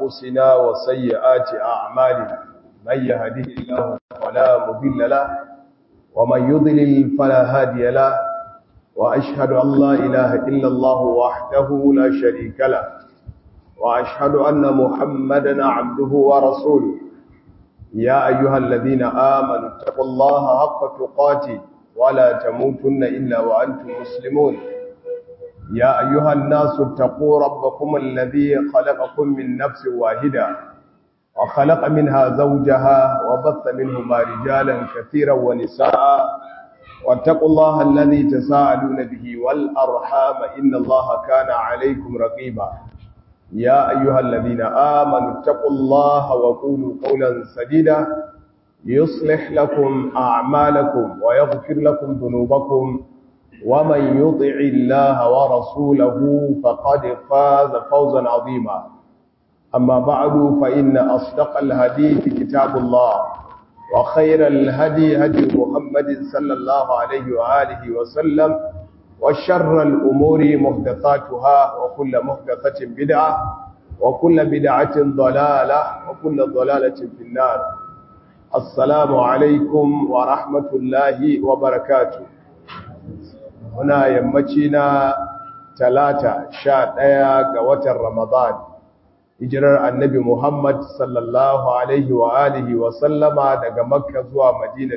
أنفسنا وسيئات أعمالنا من يهده الله فلا مضل له ومن يضلل فلا هادي له وأشهد أن لا إله إلا الله وحده لا شريك له وأشهد أن محمدا عبده ورسوله يا أيها الذين آمنوا اتقوا الله حق تقاته ولا تموتن إلا وأنتم مسلمون يا أيها الناس اتقوا ربكم الذي خلقكم من نفس واحدة وخلق منها زوجها وبث منهما رجالا كثيرا ونساء واتقوا الله الذي تساءلون به والأرحام إن الله كان عليكم رقيبا يا أيها الذين آمنوا اتقوا الله وقولوا قولا سديدا يصلح لكم أعمالكم ويغفر لكم ذنوبكم ومن يطع الله ورسوله فقد فاز فوزا عظيما أما بعد فإن أصدق الحديث كتاب الله وخير الهدي هدي محمد صلى الله عليه وآله وسلم وشر الأمور محدثاتها وكل محدثة بدعة وكل بدعة ضلالة وكل ضلالة في النار السلام عليكم ورحمة الله وبركاته هنا يمتنا 11 ga watan Ramadan hijirar annabi Muhammad sallallahu alaihi wa alihi wa sallama daga Makka zuwa Madina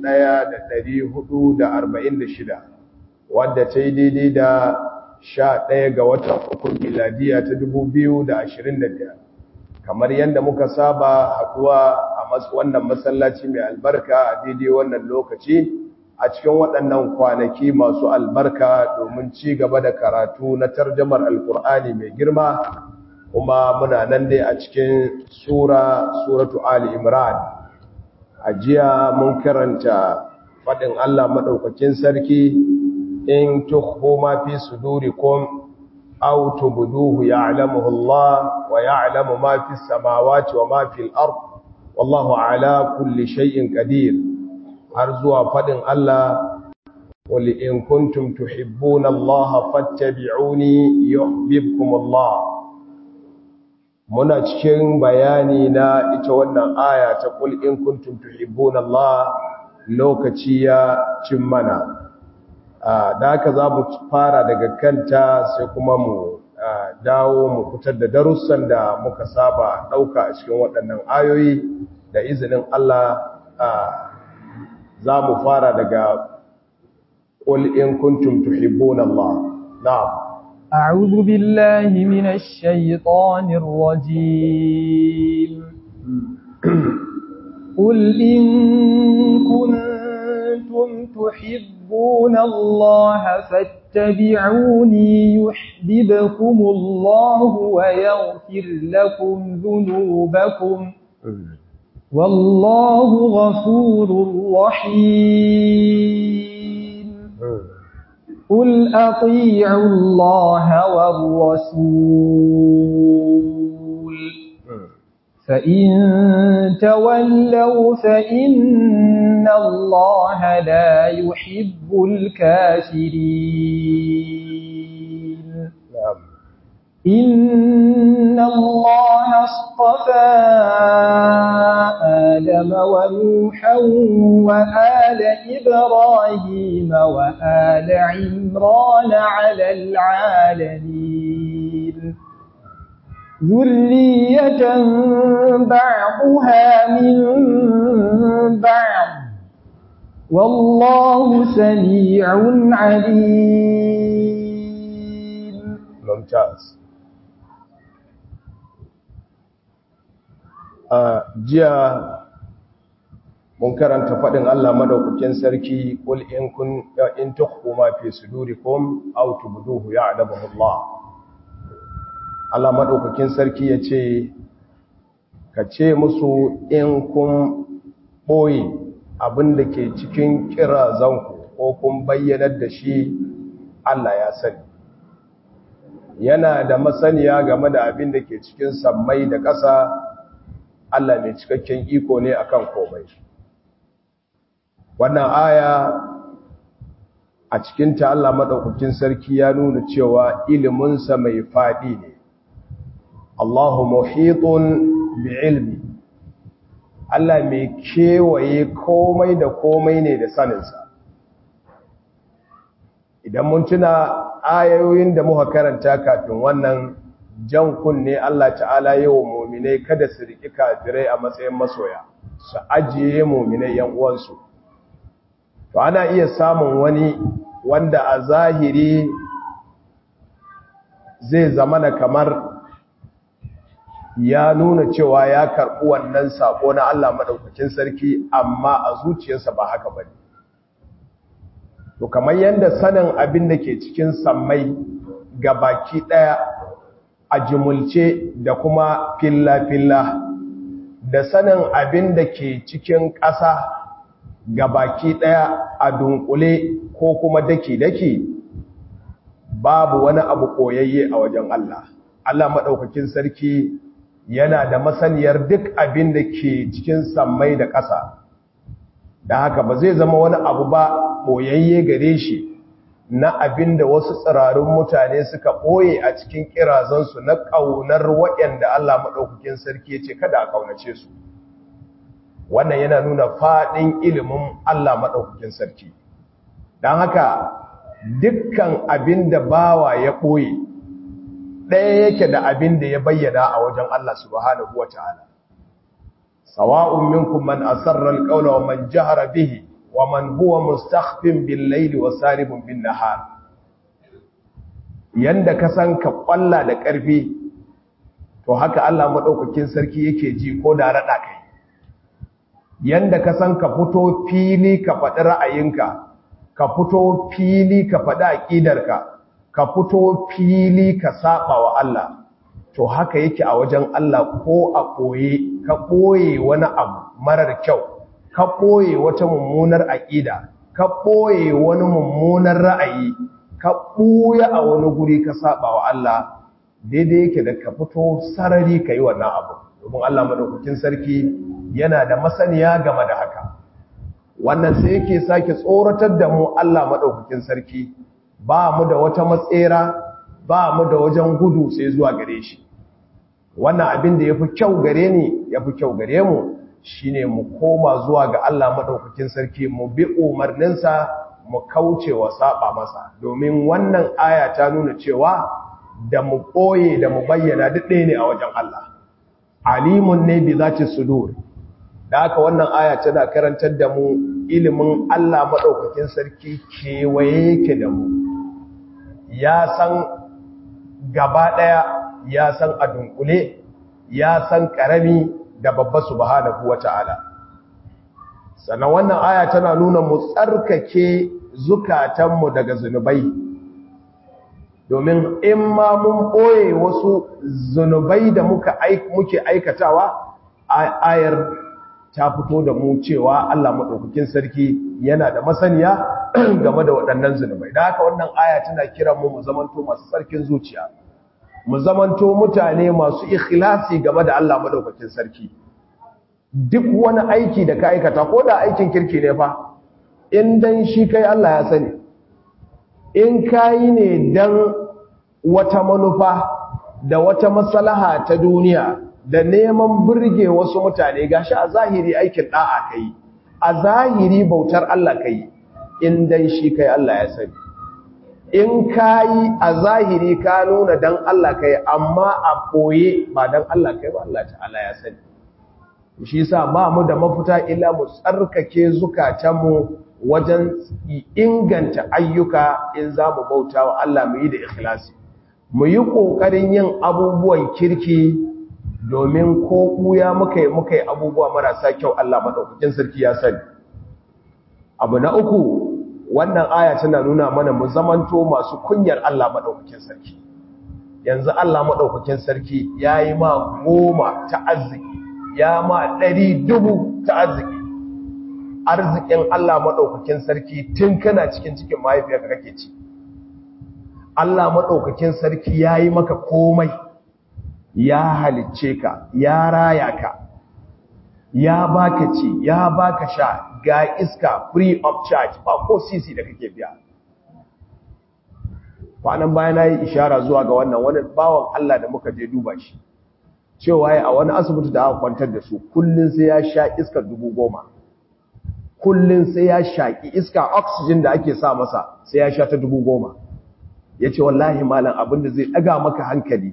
1446 wadda ta yi daidai da 11 ga watan uku miladiya ta 2025 kamar yadda muka saba haduwa a wannan masallaci mai albarka a daidai wannan lokaci a cikin waɗannan kwanaki masu albarka domin ci gaba da karatu na tarjamar alkur'ani mai girma kuma muna nan dai a cikin suratu Ali Imran a jiya mun karanta faɗin Allah maɗaukakin sarki in tukhfu ma fi sudurikum aw tubduhu ya'lamuhu Allah wa ya'lamu ma fi samawati wa ma fi al-ard wallahu ala kulli shay'in qadir har zuwa fadin Allah qul in kuntum tuhibbuna Allah fattabi'uni yuhibbukum Allah muna cikin bayani na ita wannan aya ta qul in kuntum tuhibbuna Allah lokaci ya cin mana da haka za mu fara daga kanta sai kuma mu dawo mu fitar da darussan da muka saba ɗauka a cikin waɗannan ayoyi da izinin Allah za mu fara daga ƙul in kuntum tuhibbuna Allah na'am أعوذ بالله من الشيطان الرجيم قل إن كنتم تحبون الله فاتبعوني يحببكم الله ويغفر لكم ذنوبكم والله غفور رحيم قل أطيعوا الله والرسول فإن تولوا فإن الله لا يحب الكافرين إن الله اصطفى آدم ونوحا وآل إبراهيم وآل عمران على العالمين ذرية بعضها من بعض والله سميع عليم ممتاز jiya mun karanta faɗin Allah madaukakin sarki qul in tukhfu ma fi sudurikum aw tubduhu ya'lamuhu Allah Allah madaukakin sarki yace ka ce musu in kun boye abinda ke cikin kirazanku ko kun bayyanar da shi Allah ya sani yana da masaniya game da abinda ke cikin sammai da ƙasa Allah mai cikakken iko ne akan komai. Wannan aya a cikinta Allah madaukakin sarki ya nuna cewa iliminsa mai faɗi ne Allahu muhitun bi ilmi, Allah mai kewaye komai da komai ne da saninsa. Idan mun tuna ayoyin da muka karanta kafin wannan, jan kunne Allah ta'ala yi wa mu'minai kada su riƙi kafirai a matsayin masoya, su ajiye mu'minai ‘yan uwansu. To ana iya samun wani wanda a zahiri zai zamana kamar ya nuna cewa ya karɓi wannan saƙo na Allah maɗaukakin sarki, amma a zuciyarsa ba haka ba ne. To kamar yadda sanin abin da ke cikin sammai ga baki ɗaya a jimulce da kuma filla-filla, da sanin abin da ke cikin ƙasa ga baki ɗaya a dunkule ko kuma daki-daki, babu wani abu koyayye a wajen Allah. Allah maɗaukakin sarki yana da masaniyar duk abin da ke cikin sammai da ƙasa, da haka ba zai zama wani abu ba ɓoyayye gare shi na abin da wasu tsirarun mutane suka ɓoye a cikin ƙirazansu na ƙaunar waɗanda Allah maɗaukakin sarki ya ce kada a ƙaunace su. Wannan yana nuna faɗin ilimin Allah maɗaukakin sarki. Don haka dukkan abin da bawa ya ɓoye ɗaya yake da abin da ya bayyana a wajen Allah subhanahu wa ta'ala. Sawa'un minkum man asarra al-qawla wa man jahara bihi wa man huwa mustakhfin bil-layli wa saribun bin-nahar. Yanda ka san ka kwalla da ƙarfi, to haka Allah madaukakin sarki yake ji ko da rada kai. Yanda ka san ka fito fili ka faɗi ra'ayinka, ka fito fili ka faɗi aqidarka, ka fito fili ka saba wa Allah, to haka yake a wajen Allah. Ko a koye ka ɓoye wani abu marar kyau, ka ɓoye wata mummunar aƙida, ka ɓoye wani mummunar ra'ayi, ka ɓuya a wani guri ka saba wa Allah, daidai yake da ka fito sarari ka yi wannan abu, domin Allah madaukakin sarki yana da masaniya game da haka. Wannan sai yake sake tsoratar da mu Allah madaukakin sarki ba mu da wata matsera, ba mu da wajen gudu sai zuwa gare shi. Wannan abin da ya fi kyau gare ni, ya fi kyau gare mu, shine mu koma zuwa ga Allah maɗaukakin sarki, mu bi umarninsa, mu kauce wa saba masa. Domin wannan aya ta nuna cewa da mu ɓoye da mu bayyana duk ɗaya ne a wajen Allah. Alimun ne bi zati sudur. Da haka wannan aya tana karantar da mu ilimin Allah maɗaukakin sarki kewaye yake da mu. Ya san gaba ɗaya, ya san a dunkule, ya san ƙarami da babba subhanahu wata'ala. Sannan wannan aya tana nuna mu tsarkake zukatanmu daga zunubai, domin in ma mun ɓoye wasu zunubai da muke aikatawa, ayar ta fito da mu cewa Allah maɗaukakin sarki yana da masaniya game da waɗannan zunubai. Da haka wannan aya tana kiran mu zamanto masu tsarkin zuciya, mu zamanto mutane masu ikhlasi game da Allah madaukakin sarki. Duk wani aiki da ka aikata, ko da aikin kirki ne fa, in dan shi kai Allah ya sani, in kayi ne dan wata manufa da wata maslaha ta duniya da neman burge wasu mutane, gashi a zahiri aikin da'a kai, a zahiri bautar Allah kai, in dan shi kai Allah ya sani. In kayi a zahiri ka nuna dan Allah kai, amma a boye ba dan Allah kai ba, Allah ta'ala ya sani. Shi yasa ba mu da mafita illa mu tsarkake zukatanmu wajen inganta ayyuka. In za mu bauta wa Allah mu yi da ikhlasi, mu yi ƙoƙarin yin abubuwan kirki, domin ko ɓuya muka yi abubuwa marasa kyau Allah maɗaukakin sarki ya sani. Abu na uku, wannan aya tana nuna mana mu zamanto masu kunyar Allah maɗaukakin sarki. Yanzu Allah maɗaukakin sarki ya yi ma 10 ta arziki, ya ma 100,000 ta arziki. Arzikin Allah maɗaukakin sarki tun kana cikin mahaifiyarka kake ci. Allah maɗaukakin sarki ya yi maka komai, ya halicce ka, ya raya ka, ya baka ci, ya baka sha, ga iska free of charge, ba ko sisi da kake biya. Kwanan bayan na yi ishara zuwa ga wannan wani bawan Allah da muka je duba shi, cewa a wani asibiti da aka kwantar da su kullun sai ya sha iskar 10,000 kullun sai ya shaki iska oxygen da ake sa masa sai ya sha ta 10,000 yace wallahi malam abinda zai daga maka hankali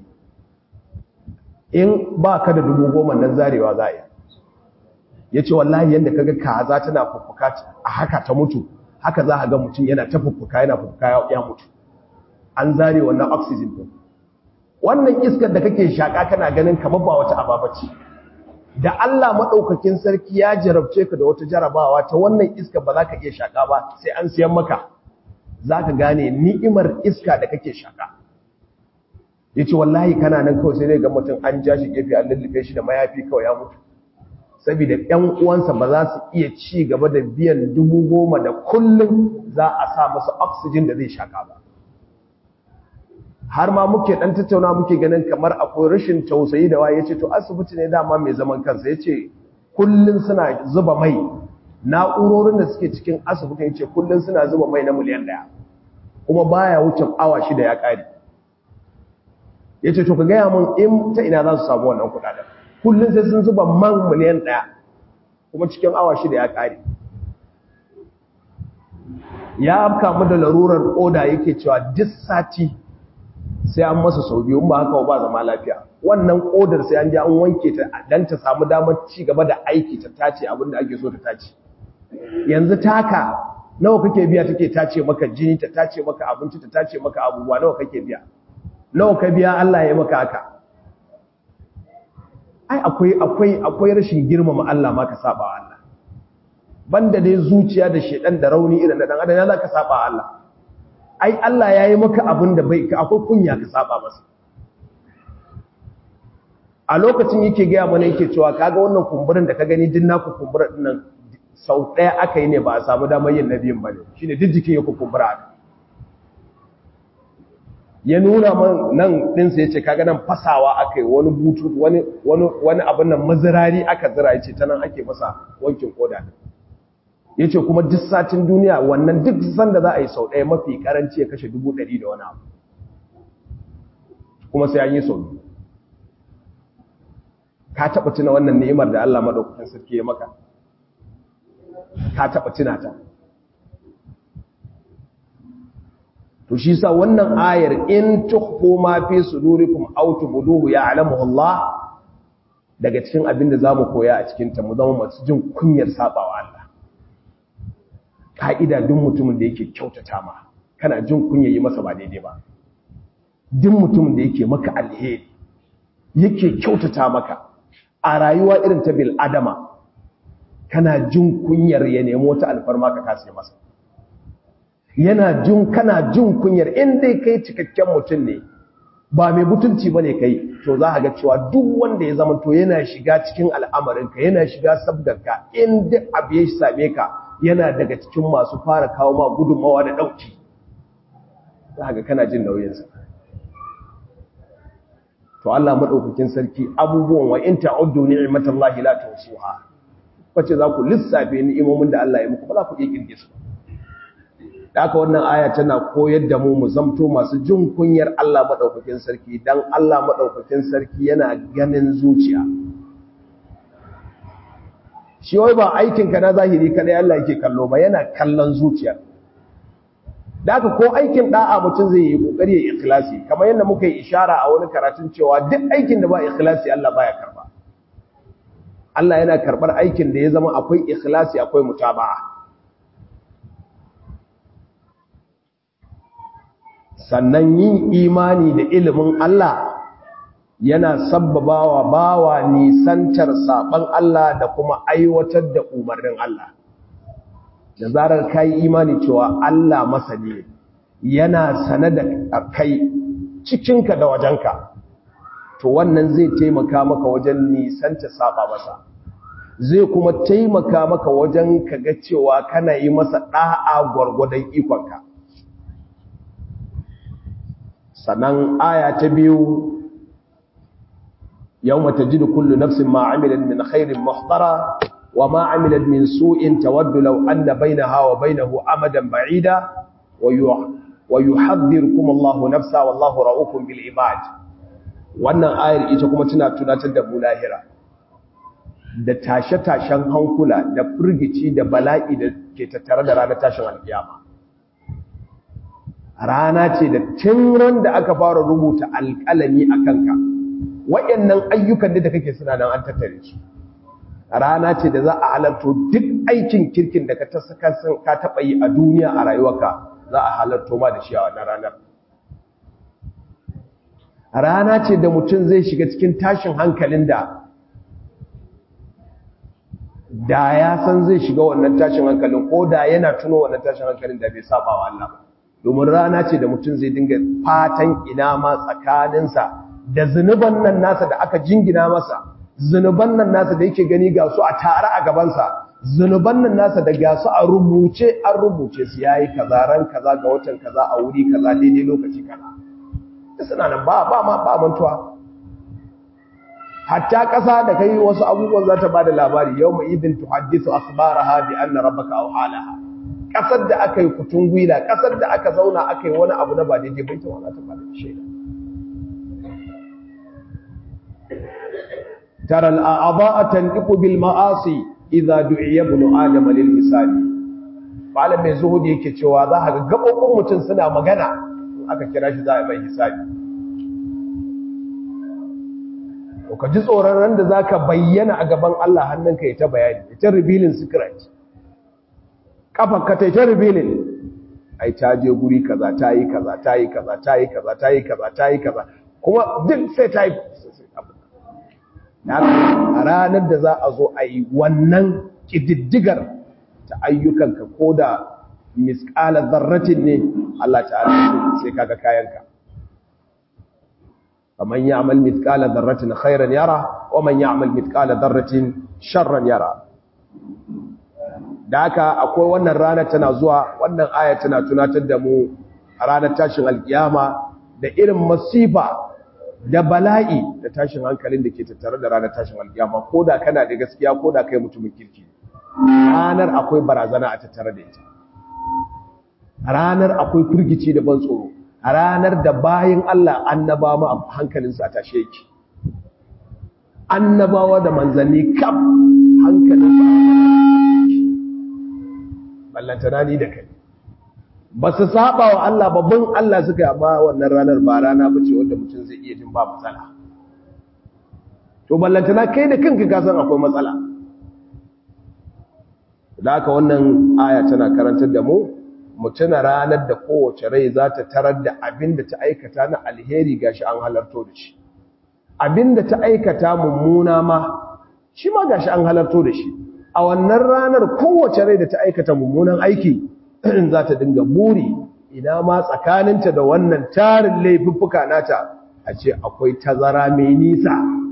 in ba ka da 10,000 nan zarewa za a yi yace wallahi yanda kaga kaza tana fuffuka a haka ta mutu haka za a ga mutum yana ta fuffuka yana fuffuka ya mutu an zare wannan oxygen din wannan iskar da kake shaka kana ganin kamar ba wata ababaci da Allah madaukakin sarki ya jarabce ka da wata jarabawa ta wannan iskar ba za ka iya shaka ba sai an siyan maka zaka gane ni'imar iska da kake shaka yace wallahi kana nan kawai sai dai ga mutum an ja shi gefe an lullufe shi da mayafi kawai ya mutu saboda ɗan uwansa ba za su iya ci gaba da biyan 10,000 da kullum za a sa masa oxygen da zai shaka ba har ma muke dan tattauna muke ganin kamar akwai rashin tausayi da waye yace to asibiti ne dama mai zaman kansa yace kullun suna zuba mai na'urorin da suke cikin asibitin yace kullun suna zuba mai na miliyan 1 kuma baya wuce awa 6 ya kare yace to ka ga mun in ta ina za su samu wannan kudaden kullun sai sun zuba man miliyan 1 kuma cikin awa 6 ya kare ya kamu da larurar koda yake cewa duk sati sai an masa sau biyu ba haka ba zama lafiya wannan kodar sai an ji an wanke ta dan ta samu damar ci gaba da aiki ta tace abinda ake so ta tace yanzu taka nawa kake biya take tace maka jini ta tace maka abinci ta tace maka abubuwa nawa kake biya nawa ka biya Allah ya maka haka ai akwai rashin girmama Allah ma ka saba Allah banda dai zuciya da shedan da rauni irin da dan adam ya zaka saba Allah ai Allah ya yi maka abin da bai akwai kunya ka saba masa a lokacin yake gaya mana yake cewa kaga wannan kumburin da ka gani din naku kumbura din nan sau ɗaya aka yi ne ba a samu damar yin nabiyin bane shine duk jikin yake kumbura ya nuna man nan din sai yace kaga nan fasawa aka yi wani butu wani abin nan mazirari aka zira yace ta nan ake masa wankin koda yace kuma duk satin duniya wannan duk sanda za a yi sau ɗaya mafi karanci ya kashe 100 da wani abu kuma sai an yi sau biyu ka taɓa tuna wannan ni'imar da Allah madaukakin sarki ya maka ka taɓa tuna ta to shi sa wannan ayar in tukhfu ma fi sudurikum aw tubduhu ya'lamuhu Allah daga cikin abin da zamu koya a cikin ta mu zama masu jin kunyar sabawa Allah ka'ida duk mutumin da yake kyautata ma kana jin kunya yi masa ba daidai ba duk mutumin da yake maka alheri yake kyautata maka a rayuwa irin ta bil adama kana jin kunyar ya nemo ta alfarma ka kase masa kana jin kunyar in dai kai cikakken mutum ne ba mai mutunci bane kai to za ka ga cewa duk wanda ya zama to yana shiga cikin al'amarinka yana shiga sabgarka in duk abu ya same ka yana daga cikin masu fara kawo ma gudunmawa da ɗauki za ga kana jin nauyinsa to Allah maɗaukakin sarki abubuwan wa in ta'uddu ni'matallahi la tuhsuha wace za ku lissafe ni'imomin da Allah ya muku ba za ku iya kirge su da haka wannan aya tana koyar da mu zamto masu jin kunyar Allah maɗaukakin sarki dan Allah maɗaukakin sarki yana ganin zuciya shi wai ba aikinka na zahiri kadai Allah yake kallo ba yana kallon zuciya da haka ko aikin da'a mutum zai yi kokari ya ikhlasi kamar yadda muka yi ishara a wani karatun cewa duk aikin da ba ikhlasi Allah baya karba Allah yana karbar aikin da ya zama akwai ikhlasi akwai mutaba'a sannan yin imani da ilimin Allah yana sabbabawa bawa nisantar saban Allah da kuma aiwatar da umarnin Allah da zarar kai imani cewa Allah masani yana sane da kai cikinka da wajenka to wannan zai taimaka maka wajen nisanta saba masa zai kuma taimaka maka wajen kaga cewa kana yi masa da'a gwargwadon ikonka sannan aya ta biyu yawma tajidu kullu nafsin ma 'amilat min khairin muhdara wa ma 'amilat min su'in tawaddu law anna bainaha wa bainahu amadan ba'ida wa yuhadhdhirukum Allahu nafsa wallahu ra'ufun bil ibad wannan ayar ita kuma tana tunatar da mu lahira da tashe-tashen hankula da firgici da bala'i da ke tattare da ranar tashin alkiyama. Rana ce da tun ran da aka fara rubuta alƙalami a kanka waɗannan ayyukan da kake suna nan an tattare su. Rana ce da za a halarto duk aikin kirkin da ka taɓa yi a duniya a rayuwarka za a halarto ma da shi a wannan ranar. Rana ce da mutum zai shiga cikin tashin hankalin da ya san zai shiga wannan tashin hankalin ko da yana tuno wannan tashin hankalin da bai saba wa Allah ba. Domin rana ce da mutum zai dinga fatan ina ma tsakaninsa da zunuban nan nasa da aka jingina masa, zunuban nan nasa da yake gani ga su a tare a gabansa, zunuban nan nasa da ga su a rubuce, an rubuce su yayi kaza ran kaza ga watan kaza a wuri kaza daidai lokaci kaza. Suna nan ba mantuwa. Hatta ƙasa da kai wasu abubuwan za ta ba da labari yau mai idin tuhaddisu akhbaraha bi anna rabbaka awhalaha. Ƙasar da aka yi kutun gwila, ƙasar da aka zauna aka yi wani abu na ba daidai bai ta wala ta ba da shaida. Tara al'a'adha'a tanqu bil ma'asi idza du'iya ibn adam lil hisabi. Malam mai zuhudi yake cewa za ka ga gabobin mutum suna magana aka kira shi za a mai hisabi. Ko ka ji tsoron ran da zaka bayyana a gaban Allah hannunka ya ta bayani, ya ta revealing secret. Kafarka ta revealing. Ai ta je guri kaza, ta yi kaza, ta yi kaza, ta yi kaza, ta yi kaza, ta yi kaza. Kuma duk sai ta yi a ranar da za a zo a yi wannan ƙididdigar ta ayyukanka ko da misƙala zarratin ne Allah ta'ala sai kaga kayanka. Faman ya'mal mithqala dharratin khairan yara wa man ya'mal mithqala dharratin sharran yara. Da haka akwai wannan rana tana zuwa, wannan aya tana tunatar da mu a ranar tashin alkiyama da irin masifa da bala'i da tashin hankalin da ke tattare da ranar tashin alkiyama, ko da kana da gaskiya ko da kai mutumin kirki. Ranar akwai barazana a tattare da ita. Ranar akwai firgici da ban tsoro. A ranar da bayin Allah annaba ma hankalinsu a tashe yake. Annabawa da manzanni kaf hankalinsu ballantana ni da kai. Ba su saba wa Allah babban Allah suka yi, amma wannan ranar ba rana ba ce wanda mutum zai iya jin ba matsala. To ballantana kai da kanka ka san akwai matsala. Da haka wannan aya tana karantar da mu tuna ranar da kowace rai za ta tarar da abin da ta aikata na alheri gashi an halarto da shi. Abin da ta aikata mummuna ma shi ma gashi an halarto da shi. A wannan ranar kowace rai da ta aikata mummunan aiki za ta dinga buri ina ma tsakaninta da wannan tarin laifuffuka nata a ce akwai tazara mai nisa.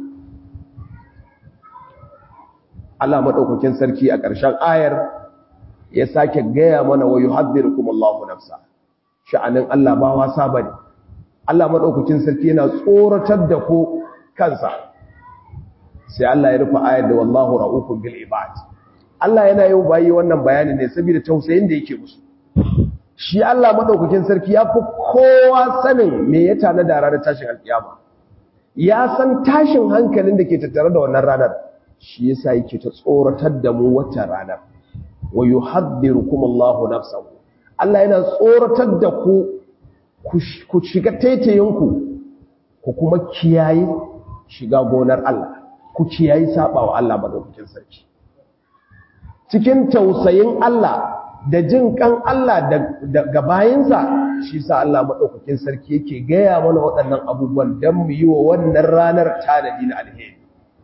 Allah madaukakin sarki a ƙarshen ayar ya sake gaya mana wa yuhaddirukum Allahu nafsa. Sha'anin Allah ba wasa bane. Allah madaukakin sarki yana tsoratar da ku kansa. Sai Allah ya rufe ayar da wallahu ra'ufun bil ibad. Allah yana yau bayi wannan bayani ne saboda tausayin da yake musu. Shi Allah madaukakin sarki ya fi kowa sanin me ya tana da ranar tashin alkiyama. Ya san tashin hankalin da ke tattare da wannan ranar. Shi yasa yake ta tsoratar da mu wata ranar. Wa yuhaddirukum Allahu nafsahu. Allah yana tsoratar da ku shiga taitayinku ku kuma kiyaye shiga gonar Allah. Ku kiyaye sabawa Allah madaukakin sarki. Cikin tausayin Allah da jin kan Allah ga bayinsa, shi sa Allah madaukakin sarki yake gaya mana waɗannan abubuwan don mu yi wa wannan ranar tanadi na alheri.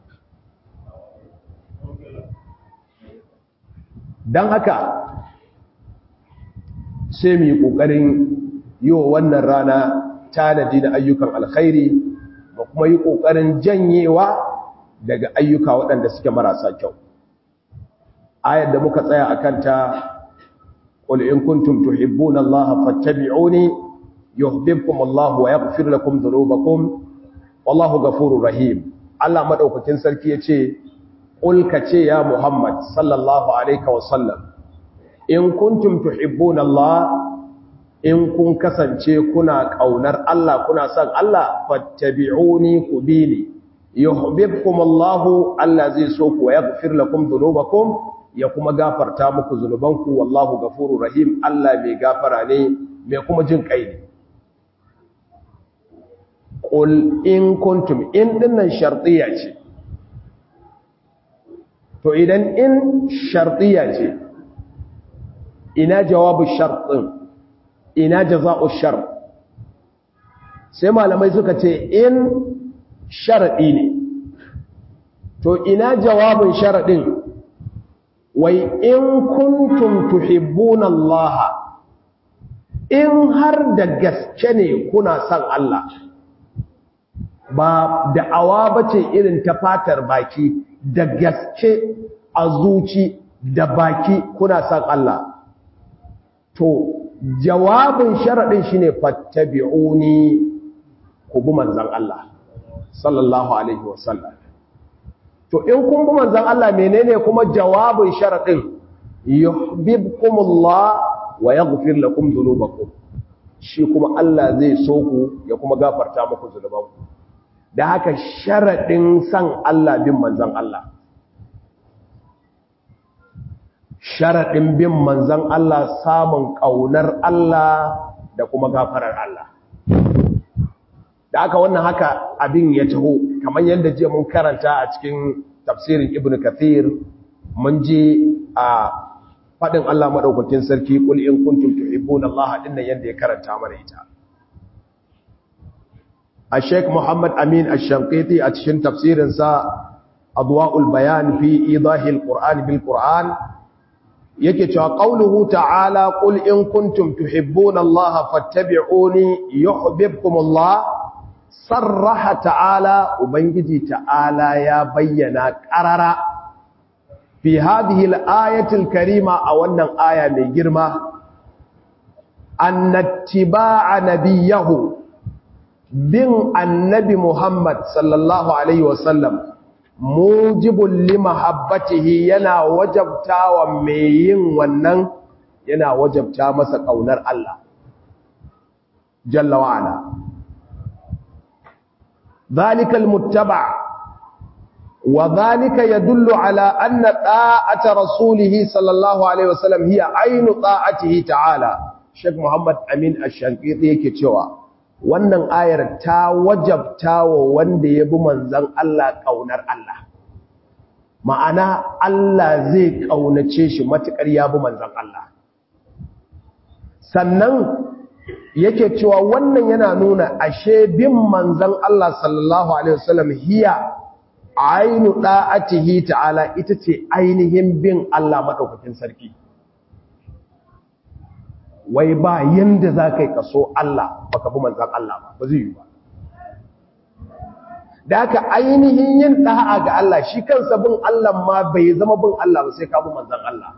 Don haka sai mu yi ƙoƙarin yi wa wannan rana tanadi na ayyukan alkhairi, ba kuma yi ƙoƙarin janyewa daga ayyuka waɗanda suke marasa kyau. Ayar da muka tsaya a kanta, qul in kuntum tuhibbuna Allah fattabi'uni yuhibbukum Allah wa yaghfir lakum dhunubakum wallahu ghafurur rahim. Allah madaukakin sarki yace qul kace ya Muhammad sallallahu alaihi wa sallam, in kuntum tuhibbuna Allah in kun kasance kuna kaunar Allah kuna son Allah fattabi'uni kubini yuhibbukumullahu Allah zai so ku yaghfir lakum dhunubakum ya kuma gafarta muku zunubanku wallahu ghafurur rahim Allah mai gafara ne mai kuma jin kai ne qul in kuntum in dinnan shartiya ce to idan in shartiya ce ina jawabu shart din ina jaza'u shart sai malamai suka ce in sharadi ne to ina jawabin sharadin wai in kuntum tuhibbuna Allah in har da gaske ne kuna son Allah ba da'awa bace irin ta fatar baki da gaske a zuci da baki kuna son Allah to jawabin sharadin shine fattabi'uni ku bi manzon Allah sallallahu alaihi wasallam to in kun bi manzon Allah menene kuma jawabin sharadin yuhibbukumullah wa yaghfir lakum dhunubakum shi kuma Allah zai so ku ya kuma gafarta muku zunubanku da haka sharadin san Allah bin manzon Allah sharadin bin manzon Allah samun kaunar Allah da kuma gafarar Allah da aka wannan haka abin ya taho kamar yadda jiya mun karanta a cikin tafsirin Ibn Kathir mun ji a fadin Allah madaukakin sarki kul in kuntum tuhibbuna Allah dinnan yadda ya karanta mana ita a Sheikh Muhammad Amin Ash-Shanqiti a cikin tafsirin sa Adwa'ul Bayan fi Idahil Qur'an bil Qur'an yake cewa qauluhu ta'ala qul in kuntum tuhibbuna Allah fattabi'uni yuhibbukumullah sarraha ta'ala ubangiji ta'ala ya bayyana qarara fi hadhihi al-ayati al-karima a wannan aya mai girma annattiba'a nabiyahu bin annabi Muhammad sallallahu alaihi wasallam mujibul limahabbatihi yana wajabtawa mai yin wannan yana wajabta masa kaunar Allah jalla wa ala ذلك المتبع وذلك يدل على أن طاعة رسوله صلى الله عليه وسلم هي عين طاعته تعالى شيخ محمد أمين الشنقيطي yake cewa wannan ayar ta wajabta wa wanda ya bi manzon Allah kaunar Allah ma'ana Allah zai kaunace shi matukar ya bi manzon Allah sannan yake cewa wannan yana nuna ashe bin manzon Allah sallallahu alaihi wasallam hiya ainu da'atihi ta'ala ita ce ainihin bin Allah madaukakin sarki wai ba yanda zakai kaso Allah baka bi manzon Allah ba zai yi ba da haka ainihin yin da'a ga Allah shi kansa bin Allah ma bai zama bin Allah ba sai ka bi manzon Allah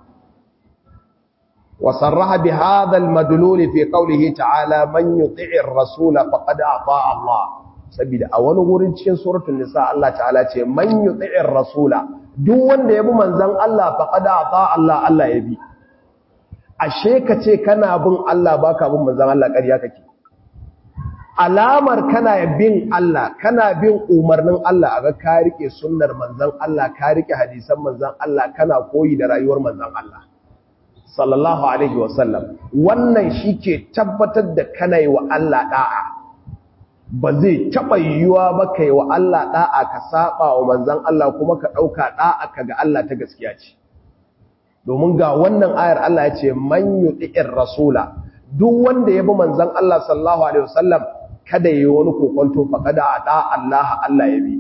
وصرح بهذا المدلول في قوله تعالى من يطيع الرسول فقد أطاع الله saboda a wani wurin cikin suratul nisa Allah ta'ala ce man yuti'ir rasula duk wanda yabi manzon Allah faqad ata Allah Allah yabi ashe kace kana bin Allah baka bin manzon Allah ƙarya kake alamar kana bin Allah kana bin umarnin Allah aga ka rike sunnar manzon Allah ka rike hadisan manzon Allah kana koyi da rayuwar manzon Allah sallallahu alaihi wasallam wannan shike tabbatar da kana yi wa Allah da'a ba zai taba yiwuwa ba kai wa Allah da'a ka saba wa manzon Allah kuma ka dauka da'a ka ga Allah ta gaskiya ce domin ga wannan ayar Allah ya ce man yuti'ir rasula duk wanda ya bi manzon Allah sallallahu alaihi wasallam kada yayi wani kokonto fa kada ada Allah Allah ya bi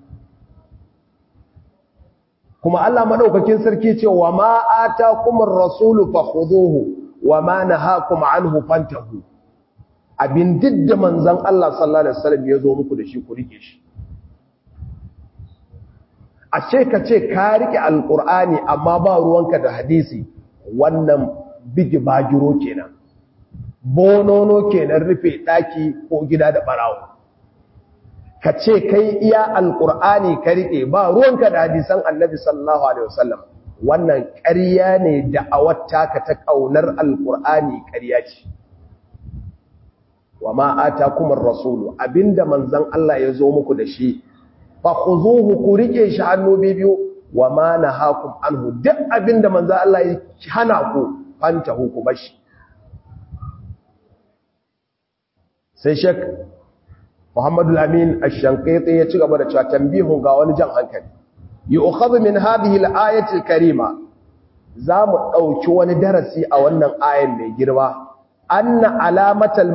kuma Allah madaukakin sarki ce wa ma atakumur rasulu fakhuduhu wa ma nahakum anhu fantahu abin didda manzon Allah sallallahu alaihi wasallam ya zo muku da shi ku rike shi ashe kace ka rike alqur'ani amma ba ruwanka da hadisi wannan bigi bagiro kenan bonono kenan rufe daki ko gida da barawo ka ce kai iya alƙur'ani ka riƙe ba ruwanka da hadisan annabi sallallahu alaihi wasallam wannan ƙarya ne da awatta ka ta ƙaunar alƙur'ani ƙarya ce wa ma atakumur rasulu abinda manzon Allah ya zo muku da shi fa khuzuhu ku rike shi hannu biyu wa ma nahakum anhu duk abinda manzon Allah ya hana ku fantahu ku bashi. sai Sheikh Muhammad al-Amin Ash-Shanqiti ya ci gaba da cewa tambihun ga wani jan hankali yu'khadhu min hadhihi al-ayati al-karima zamu dauki wani darasi a wannan ayan mai girma anna alamatal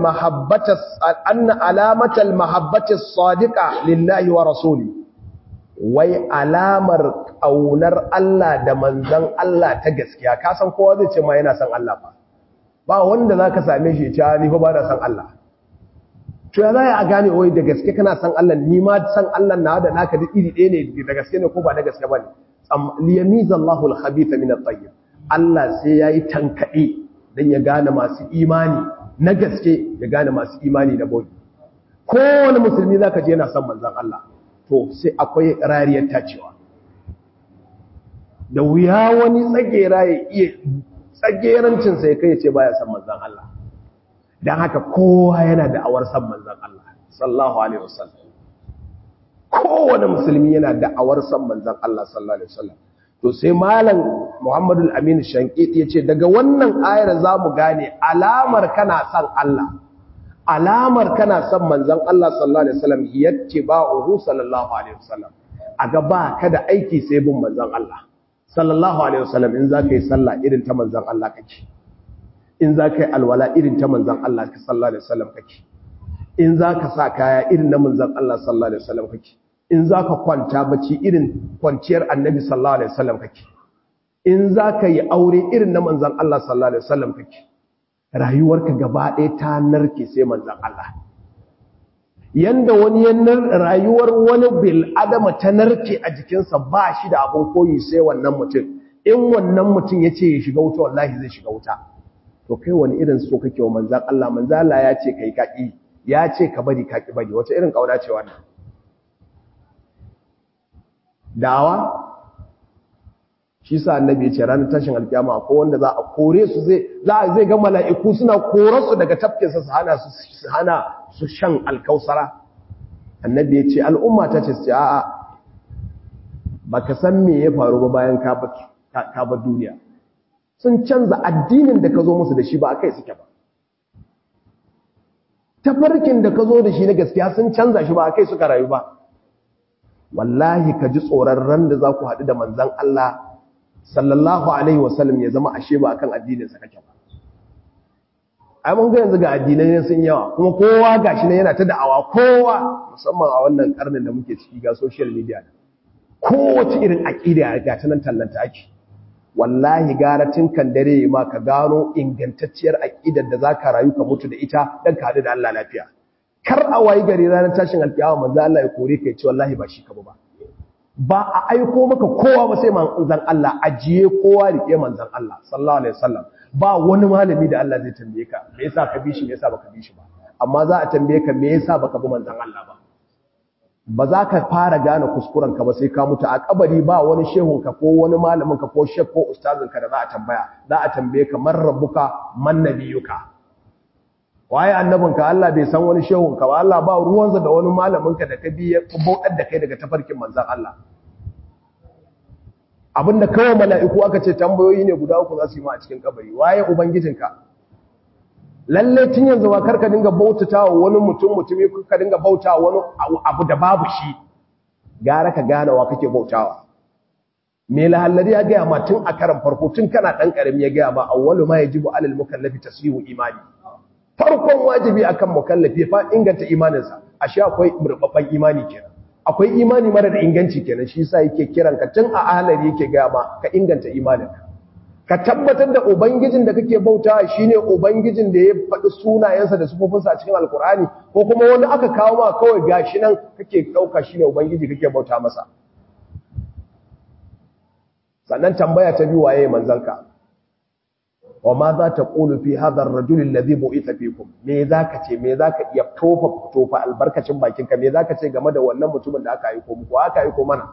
mahabbati as-sadiqa lillahi wa rasuli wai alamar kaunar Allah da manzon Allah ta gaskiya ka san kowa zai ce ma yana son Allah ba wanda zaka same shi ya ce ni fa ba da son Allah. To ya za a gane wai da gaske kana san Allah ni ma san Allah na da naka duk iri ɗaya ne da gaske ne ko ba da gaske ba ne. Liyamiza Allahu al-khabitha min at-tayyib. Allah sai yayi tankade dan ya gane masu imani na gaske ya gane masu imani na boye. Kowane musulmi zaka je yana son manzon Allah. To sai akwai rariyar tacewa. Da wuya wani tsagera ya iya tsagerancin sai kai ya ce baya son manzon Allah. Dan haka kowa yana da awar san manzon Allah sallallahu alaihi wasallam kowane musulmi yana da awar san manzon Allah sallallahu alaihi wasallam to sai malam Muhammadul Amin Shanqiti yace daga wannan ayar zamu gane alamar kana san Allah alamar kana san manzon Allah sallallahu alaihi wasallam yattiba'uhu sallallahu alaihi wasallam aga ba kada aiki sai bin manzon Allah sallallahu alaihi wasallam in zaka yi sallah irin ta manzon Allah kake in za ka yi alwala irin ta manzan Allah sallallahu alaihi wasallam kake in za ka sa kaya irin na manzan Allah sallallahu alaihi wasallam kake in za ka kwanta bacci irin kwanciyar annabi sallallahu alaihi wasallam kake in za ka yi aure irin na manzan Allah sallallahu alaihi wasallam kake rayuwarka gaba ɗaya ta narke sai manzan Allah yanda wani rayuwar wani bil adama ta narke a jikinsa ba shi da abun koyi sai wannan mutum in wannan mutum ya ce ya shiga wuta wallahi zai shiga wuta to kai wani irin so kake wa manzan Allah manzan Allah ya ce kai kaki ya ce ka bari kaki bari wace irin kauna ce wannan dawa shi sa annabi ya ce ranar tashin alkiyama ko wanda za a kore su zai ga mala'iku suna korar su daga tafkinsa su hana su shan alkausara annabi ya ce al'umma ta ce a'a baka san me ya faru ba bayan ka bar duniya sun canza addinin da ka zo musu da shi ba a kai suke ba tafarkin da ka zo da shi na gaskiya sun canza shi ba a kai suka rayu ba wallahi ka ji tsoron ran da za ku haɗu da manzan Allah sallallahu alaihi wasallam ya zama ashe ba akan addinin sa kake ba ai mun ga yanzu ga addinai sun yawa kuma kowa gashi ne yana ta da'awa kowa musamman a wannan karnin da muke ciki ga social media kowace irin aqida ga ta nan tallanta ake wallahi gara tun kan dare ma ka gano ingantacciyar aqidar da zaka rayu ka mutu da ita dan ka hadu da Allah lafiya kar a wayi gari ranar tashin alkiyama manzo Allah ya kore kai ce wallahi ba shi ka ba a aiko maka kowa ba sai manzon Allah ajiye kowa rike manzon Allah sallallahu alaihi wasallam ba wani malami da Allah zai tambaye ka me yasa ka bi shi me yasa baka bi shi ba amma za a tambaye ka me yasa baka bi manzon Allah ba za ka fara gane kuskuren ka ba sai ka mutu a kabari ba wani shehun ka ko wani malamin ka ko shek ko ustazin ka da za a tambaya za a tambaye ka man rabbuka man nabiyuka waye annabin ka Allah bai san wani shehun ka ba Allah ba ruwansa da wani malamin ka da ka bi ya bautar da kai daga tafarkin manzon Allah abinda kawai mala'iku aka ce tambayoyi ne guda uku za su yi ma a cikin kabari waye ubangijinka lalle tun yanzu ba karka dinga bautatawa wani mutumi ka dinga bautawa wani abu da babu shi gara ka gane wa kake bautawa me lahallari ya gaya ma tun a karan farko tun kana dan karami ya gaya ma awwalu ma yajibu alal mukallafi tasyihu imani farkon wajibi akan mukallafi fa inganta imaninsa ashe akwai burbabban imani kenan akwai imani mara da inganci kenan shi yasa yake kiran ka tun a ahlari yake gaya ma ka inganta imaninka ka tabbatar da ubangijin da kake bautawa shine ubangijin da ya faɗi sunayensa da sifofinsa a cikin alkur'ani ko kuma wani aka kawo ma kawai gashi nan kake dauka shine ubangiji kake bauta masa sannan tambaya ta biyu waye manzanka wa ma za ta qulu fi hadha ar-rajul alladhi bu'itha fikum me zaka ce me zaka iya tofa albarkacin bakinka me zaka ce game da wannan mutumin da aka aika muku aka aika mana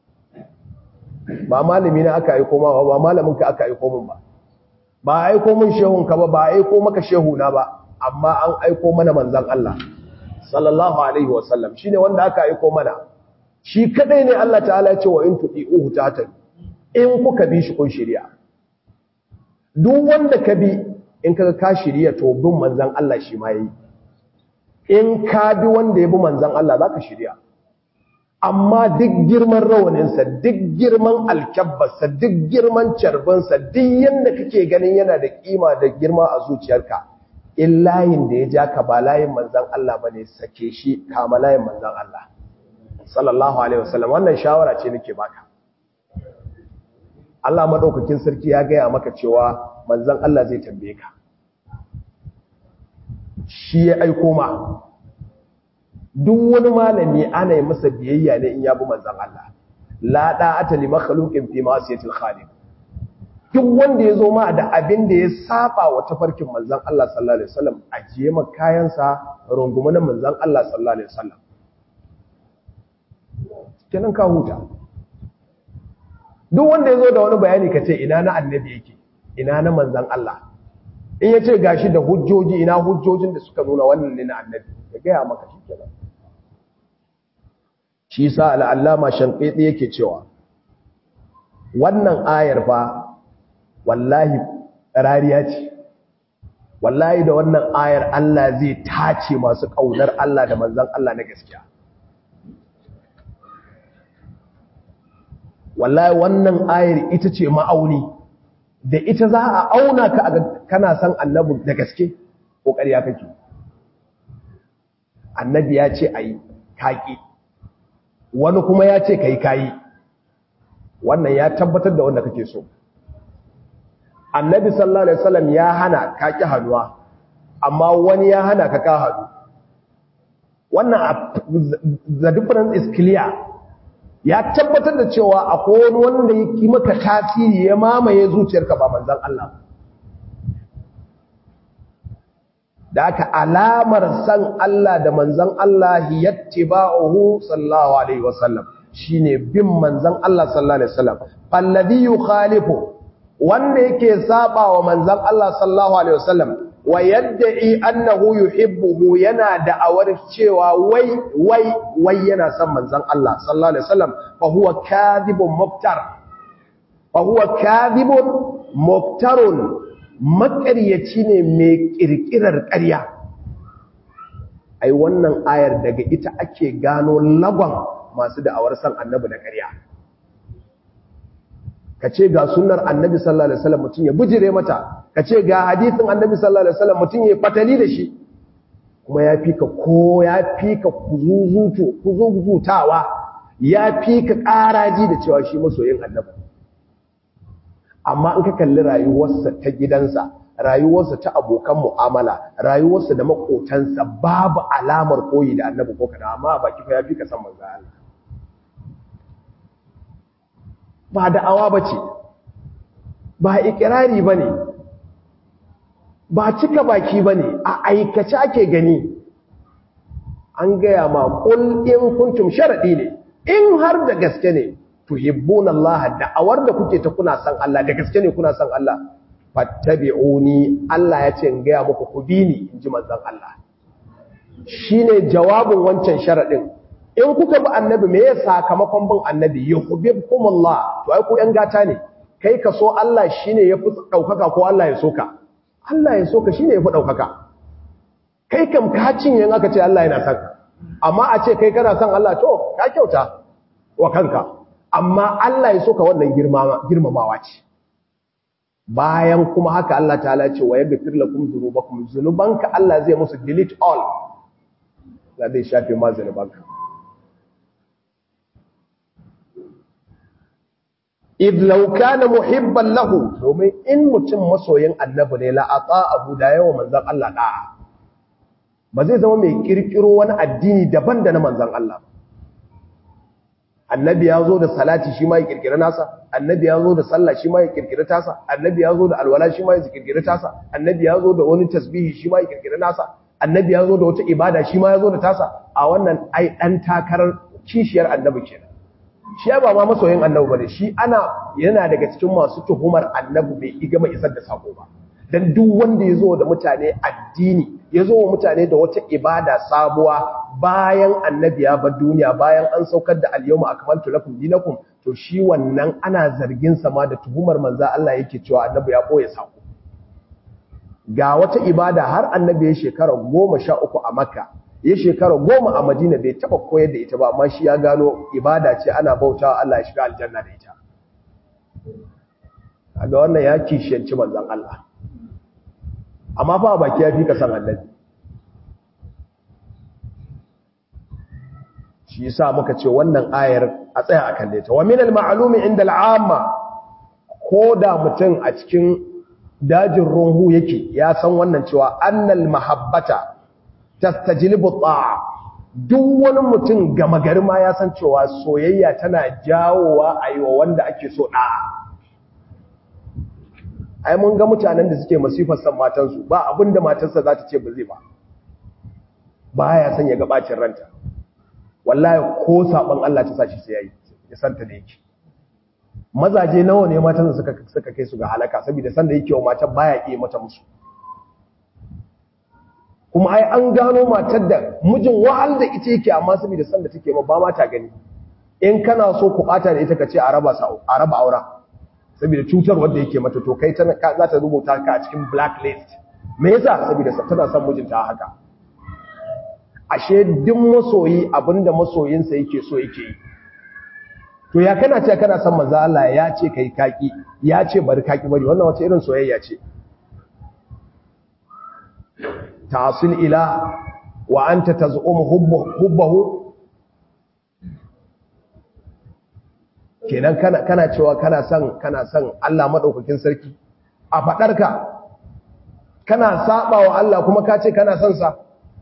ba malami ne aka aiko ma ba malamin ka aka aiko min ba aiko min shehun ka ba aiko maka shehu na ba amma an aiko mana manzon Allah sallallahu alaihi wasallam shine wanda aka aiko mana shi kadai ne Allah ta'ala ya ce wa in tudi'uhu ta'atan in kuka bi shi kun shiriya duk wanda ka bi in kaga ka shiriya to bin manzon Allah shi ma yayi in ka bi wanda ya bi manzon Allah zaka shiriya amma duk girman rawaninsa duk girman alkabbarsa duk girman carbinsa duk yanda kake ganin yana da kima da girma a zuciyarka in layin da ya ja ka ba layin manzan Allah bane sake shi kama layin manzan Allah sallallahu alaihi wasallam wannan shawara ce nake baka Allah madaukakin sarki ya gaya maka cewa manzan Allah zai tambaye ka shi ya aiko ma duk wani malami ana yi masa biyayya ne in ya bi manzan Allah la da'ata li makhluqin fi ma'siyatil khaliq duk wanda ya zo ma da abin da ya saba wa tafarkin manzan Allah sallallahu alaihi wasallam ajiye ma kayansa rungume na manzan Allah sallallahu alaihi wasallam kenan ka huta duk wanda ya zo da wani bayani ka ce ina na annabi yake ina na manzan Allah in ya ce gashi da hujjoji ina hujjojin da suka nuna wannan ne na annabi ya gaya maka shi kenan shi sa al'allama shanqiti yake cewa wannan ayar fa wallahi rariya ce wallahi da wannan ayar Allah zai tace masu kaunar Allah da manzon Allah na gaskiya wallahi wannan ayar ita ce ma'auni da ita za a auna ka kana san annabi da gaske kokari ya kake annabi ya ce ayi kaki wani kuma ya ce kai kayi wannan ya tabbatar da wanda kake so annabi sallallahu alaihi wasallam ya hana kaki hannuwa amma wani ya hana ka ka hadu wannan the difference is clear ya tabbatar da cewa akwai wanda yake maka tasiri ya mamaye zuciyarka ba manzon Allah da aka alamar san Allah da manzon Allah yattiba'uhu sallallahu alaihi wasallam shine bin manzon Allah sallallahu alaihi wasallam falladhi yukhalifu wanda yake saba wa manzon Allah sallallahu alaihi wasallam wa yad'i annahu yuhibbuhu yana da'awar cewa wai yana son manzon Allah sallallahu alaihi wasallam fa huwa kadhibun muftarun maƙaryaci ne mai ƙirƙirar ƙarya ai wannan ayar daga ita ake gano lagon masu da'awar san annabi da ƙarya kace ga sunnar annabi sallallahu alaihi wasallam mutun ya bujire mata kace ga hadisin annabi sallallahu alaihi wasallam mutun ya fatali da shi kuma ya fika kuzuzutawa ya fika ƙaraji da cewa shi masoyin annabi amma in ka kalli rayuwarsa ta gidansa rayuwarsa ta abokan mu'amala rayuwarsa da makotansa babu alamar koyi da annabi ko kana amma baki fa yafi ka san manzo Allah ba da'awa bace ba ikrari bane ba cika baki bane a aikace ake gani an gaya ma qul in kuntum sharadi ne in har da gaske ne tuhibbuna Allah da'awar da kuke ta kuna san Allah da gaske ne kuna san Allah fattabi'uni Allah ya ce in ga muku ku bi ni inji manzon Allah shine jawabin wancan sharadin in kuka bi annabi me ya sakamakon bin annabi yuhibbukumullah to ai ku yan gata ne kai ka so Allah shine yafi daukaka ko Allah ya soka Allah ya soka shine yafi daukaka kai kam ka cinye aka ce Allah yana son amma a ce kai kana son Allah to ka kyauta wa kanka amma Allah ya soka wannan girmamawa ce bayan kuma haka Allah ta'ala ce wa yaghfir lakum dhunubakum zunubanka Allah zai musu delete all da zai shafe ma zunubanka id law kana muhibban lahu domin in mutum masoyin annabi ne la abu da yawa manzon Allah da'a ba zai zama mai kirkiro wani addini daban da na manzon Allah annabi ya zo da salati shi ma ya kirkira nasa annabi ya zo da sallah shi ma ya kirkira tasa annabi ya zo da alwala shi ma ya kirkira tasa annabi ya zo da wani tasbihi shi ma ya kirkira nasa annabi ya zo da wata ibada shi ma ya zo da tasa a wannan ai dan takarar kishiyar annabi kenan shi ba ma masoyin annabi bane shi yana daga cikin masu tuhumar annabi bai gama isar da sako ba dan duk wanda yazo da mutane addini yazo wa mutane da wata ibada sabuwa bayan annabi ya bar duniya, bayan an saukar da al-yawma akmaltu lakum dinakum, to shi wannan ana zargin sa ma da tuhumar manzo Allah yake cewa annabi ya boye sako. Ga wata ibada har annabi ya shekara 13 a Makka, ya shekara 10 a Madina bai taba koyar da ita ba, amma shi ya gano ibada ce ana bautawa Allah ya shiga aljanna da ita. Kaga wannan ya kishiyanci manzon Allah. Amma fa baki ya fi ka san annabi. Shi yasa muka ce wannan ayar a tsaya akan ta. Wa min al-ma'lumi inda al-amma, ko da mutum a cikin dajin runhu yake ya san wannan cewa annal mahabbata tastajlibu ta'a. Duk wani mutum gama gari ma ya san cewa soyayya tana jawowa aiwa wanda ake so da'a. Ai mun ga mutanen da suke masifar san matansu, ba abinda matarsa za ta ce ba zai ba, baya san ya ga bacin ranta. Wallahi ko saban Allah ta sashi sai yayi, ya santa da yake. Mazaje nawa ne matan da suka kai su ga halaka saboda san da yake wa matar baya iya mata musu. Kuma ai an gano matar da mijin wahal da ita yake, amma saboda san da take ma ba mata gani. In kana so ku bata da ita kace a raba aura. Saboda cutar wanda yake mata, to kai za ta rubuta ka a cikin blacklist. Me yasa? Saboda tana son mijinta haka. Ashe duk masoyi abinda masoyinsa yake so yake yi. To ya kana ce kana son manzo Allah, ya ce kai kaki, ya ce bari kaki bari, wannan wace irin soyayya ce? Ta'sil ila wa anta taz'um hubbahu. Kenan kana cewa kana son Allah madaukakin sarki a fadarka, kana saba wa Allah kuma ka ce kana son sa.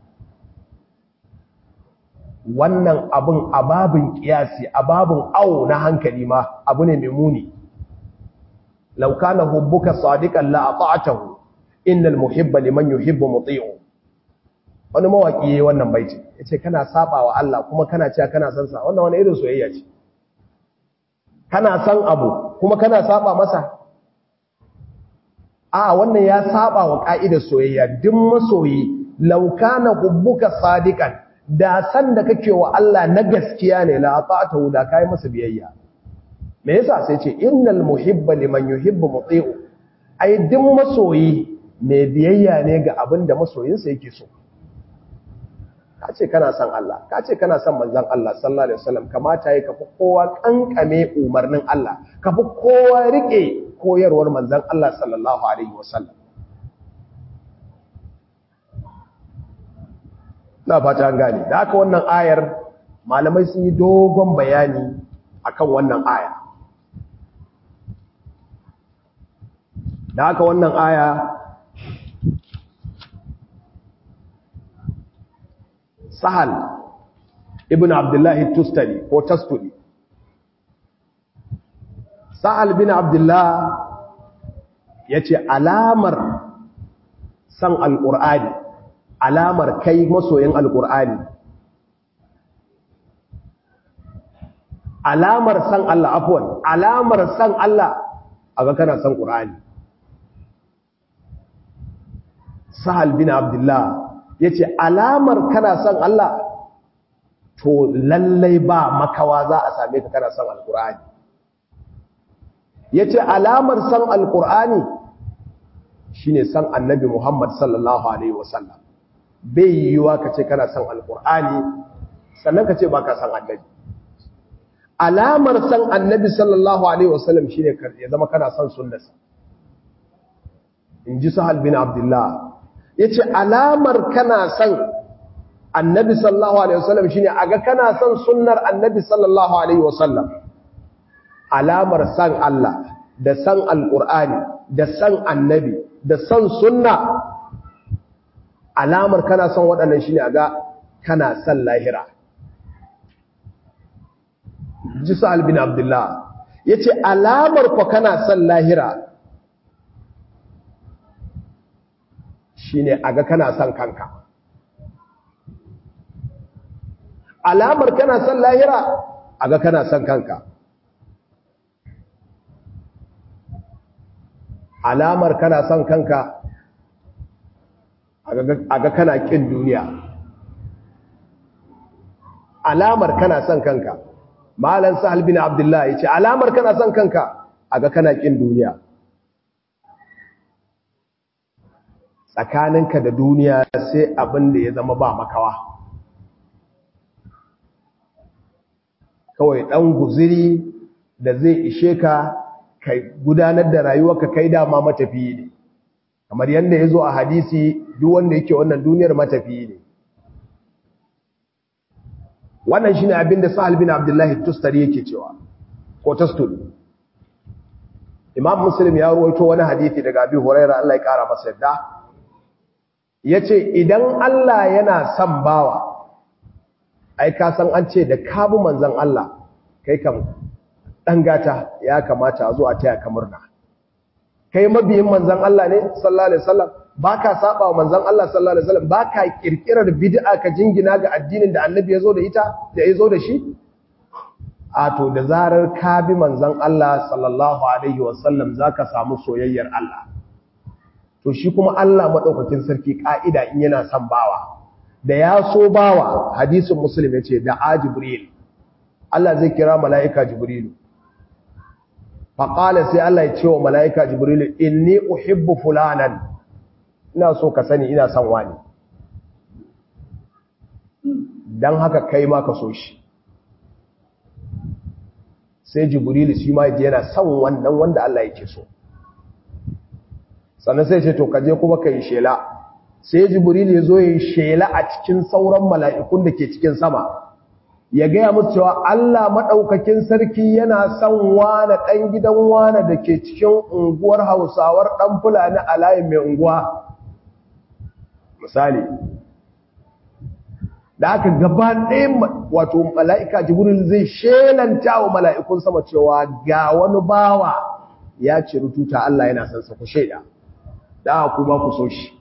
Wannan abun ababin kiyasi, ababin au na hankali ma abu ne mai muni. Law kana hubbuka sadiqan la ata'tahu, innal muhibba liman yuhibbu muti'u. Wani mawaki yayin wannan baiti yace kana saba wa Allah kuma kana cewa kana son sa, wannan wani irin soyayya ce? Kana son abu kuma kana saba masa? A wannan ya saba wa ka'idar soyayya. Duk masoyi, law kana hubbuka sadiqan, da san da kake wa Allah na gaskiya ne, la ata'tahu, da kai masa biyayya. Me yasa? Sai ce innal muhibba liman yuhibbu muti'u. Ai duk masoyi mai biyayya ne ga abin da masoyinsa yake so. Ka ce kana son Allah, ka ce kana son manzon Allah sallallahu alaihi wasallam, kamata yayi ka fi kowa kankame umarnin Allah, ka fi kowa rike koyarwar manzon Allah sallallahu alaihi wasallam. Na fata an gane. Da haka wannan ayar malamai sun yi dogon bayani akan wannan aya. Da haka wannan aya Sahal ibn Abdullah Tustari ko Tasturi. Sahal bin Abdullah yace alamar san alqur'ani, alamar kai masoyin alqur'ani, alamar san Allah, afwan, alamar san Allah aga kana san qur'ani. Sahal bin Abdullah yace alamar kana son Allah, to lallai ba makawa za a same ka kana son alqur'ani. Yace alamar son alqur'ani shine son annabi Muhammad sallallahu alaihi wasallam. Bai yiwa kace kana son alqur'ani sannan kace baka son annabi. Alamar son annabi sallallahu alaihi wasallam shine ya zama kana son sunnarsa. Inji Sahal bin Abdullah. Yace alamar kana son annabi sallallahu alaihi wasallam shine aga kana son sunnar annabi sallallahu alaihi wasallam. Alamar san Allah da san alqur'ani da san annabi da san sunna, alamar kana son waɗannan shine aga kana son lahira. Jisal bin Abdullah yace alamar ko kana son lahira shine aga kana son kanka. Alamar kana son lahira aga kana son kanka. Alamar kana son kanka aga kana kin duniya, alamar kana son kanka. Malam Sahal bin Abdullah yace alamar kana son kanka aga kana kin duniya. Tsakaninka da duniya sai abin da ya zama ba makawa, kawai dan guziri da zai ishe ka kai gudanar da rayuwarka, kai dama matafiyi ne, kamar yadda ya zo a hadisi duk wanda yake wannan duniyar matafiyi ne. Wannan shine abin da Sahal bin Abdullah Tustari yake cewa, ko Tastul. Imam Muslim ya ruwaito wani hadisi daga Abi Hurairah, Allah ya kara masa yadda, yace idan Allah yana son bawa, ai ka san an ce da kabu manzon Allah kai kam dan gata, ya kamata a zo a taya ka murna. Kai mabiyin manzon Allah ne sallallahu alaihi wasallam, baka saba wa manzon Allah sallallahu alaihi wasallam, baka kirkirar bid'a ka jingina ga addinin da annabi yazo da ita, da yazo da shi. A to da zarar ka bi manzon Allah sallallahu alaihi wasallam zaka samu soyayyar Allah. To shi kuma Allah madaukakin sarki kaida in yana son bawa, da ya so bawa, hadisin Muslim yace da Jibril, Allah zai kira mala'ika Jibrilu. Faƙala sai Allah ya ce wa mala'ika Jibrilu, inni uhibbu fulanan, ina so ka sani ina son wani, don haka kai ma ka so shi. Sai Jibrilu shi ma yana son wannan wanda Allah yake so. Sannan sai ce to kaje kuma ka yi shela. Sai Jibrilu ya zo ya yi shela a cikin sauran mala'ikun da ke cikin sama, ya gaya musu cewa Allah maɗaukakin sarki yana son wane ɗan gidan wane da ke cikin unguwar Hausawar ɗan Fulani a layin mai unguwa. Misali, da aka gaba ɗaya wato mala'ika Jibril zai shelanta wa mala'ikun sama cewa ga wani bawa ya ce rututa Allah yana son sa, ku shaida, da kuma ku so shi.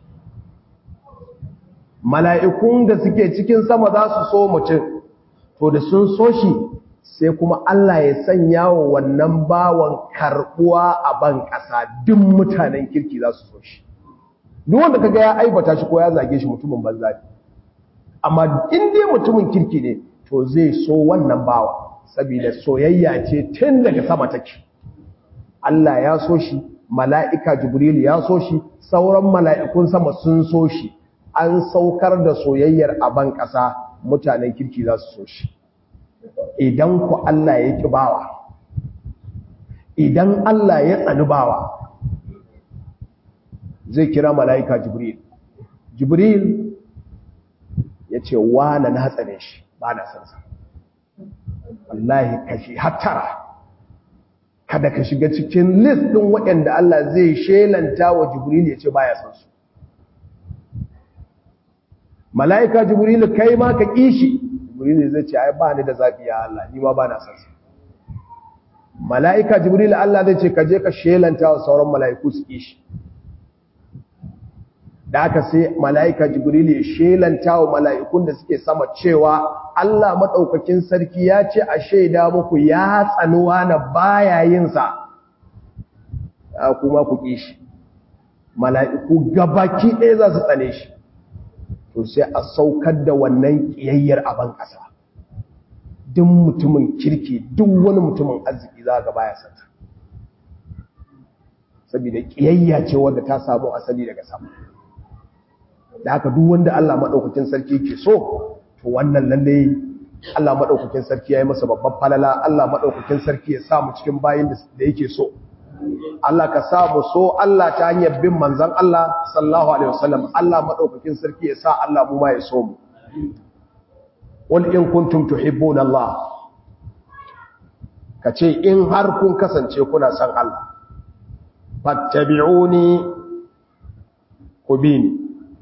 Mala'ikun da suke cikin sama za su so mutum, to da sun so shi sai kuma Allah ya sanya wa wannan bawan karbuwa a ban ƙasa, duk mutanen kirki za su so shi. Duk wanda kaga ya aibata shi ko ya zage shi mutumin banza ne, amma in dai mutumin kirki ne to zai so wannan bawa, saboda soyayya ce tun daga sama take. Allah ya so shi, mala'ika Jibril ya so shi, sauran mala'ikun sama sun so shi, an saukar da soyayyar a ban ƙasa, mutanen kirki za su so shi. Idan ku Allah ya ƙi bawa, idan Allah ya tsani bawa, zai kira mala'ika Jibril. Jibril ya ce wa na tsane shi, ba na sansa. Wallahi kashi hattara, kada ka shiga cikin list ɗin waɗanda Allah zai shelanta wa Jibril ya ce ba ya sansu. Mala'ika Jibril kai ma ka kishi, Jibril zai ce ai ba ni da zafi ya Allah, ni ma ba na san sa. Mala'ika Jibril Allah zai ce ka je ka shelanta wa sauran mala'iku su kishi. Da aka sai mala'ika Jibril ya shelanta wa mala'ikun da suke sama cewa Allah madaukakin sarki ya ce a shaida muku ya tsanuwa na baya yin sa, kuma ku kishi. Mala'iku gabaki ɗaya za su tsane shi. To sai a saukar da wannan kiyayyar a ban ƙasa. Duk mutumin kirki, duk wani mutumin arziki za ga baya santa, saboda kiyayya ce wanda ta samu asali daga sama. Da haka duk wanda Allah madaukakin sarki ke so, to wannan lalle Allah madaukakin sarki yayi masa babban falala. Allah madaukakin sarki ya sa mu cikin bayin da yake so. Allah ka sa mu so Allah ta hanyar bin manzon Allah sallallahu alaihi wasallam. Allah madaukakin sarki ya sa Allah mu ma ya so mu. Qul in kuntum tuhibbuna Allah, kace in har kun kasance kuna son Allah, fattabi'uni, ku bi ni.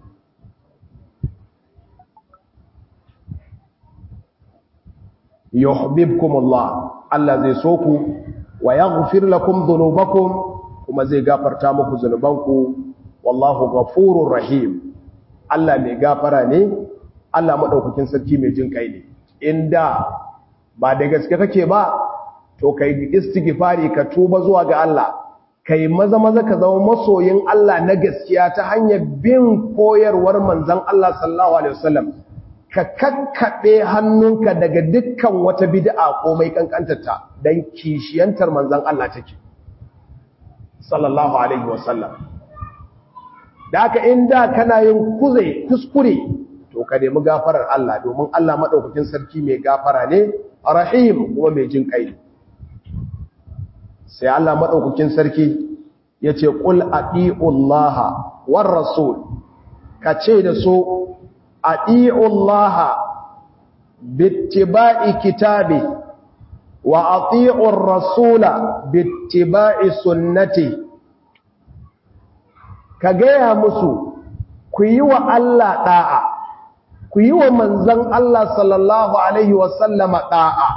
Yuhibbukumullah, Allah zai so ku, wa yaghfir lakum dhunubakum, kuma zai gafarta muku zunubanku. Wallahu ghafurur rahim, Allah mai gafara ne, Allah madaukakin sarki mai jin kai ne. Inda ba da gaske kake ba, to kai istighfari, ka tuba zuwa ga Allah, kai maza ka zama masoyin Allah na gaskiya ta hanyar bin koyarwar manzon Allah sallallahu alaihi wasallam, ka kakkabe hannunka daga dukkan wata bid'a ko mai kankantarta dan kishiyantar manzon Allah take sallallahu alaihi wasallam. Da haka inda kana yin kuskure to ka nemi gafarar Allah, domin Allah madaukakin sarki mai gafara ne, rahim kuma mai jin kai. Sai Allah madaukakin sarki yace qul atiullaha war rasul, kace da su atiullaha bittiba'i kitabi wa atiur rasula bittiba'i sunnati. Ka gaya musu ku yi wa Allah da'a, ku yi wa manzon Allah sallallahu alaihi wasallama da'a.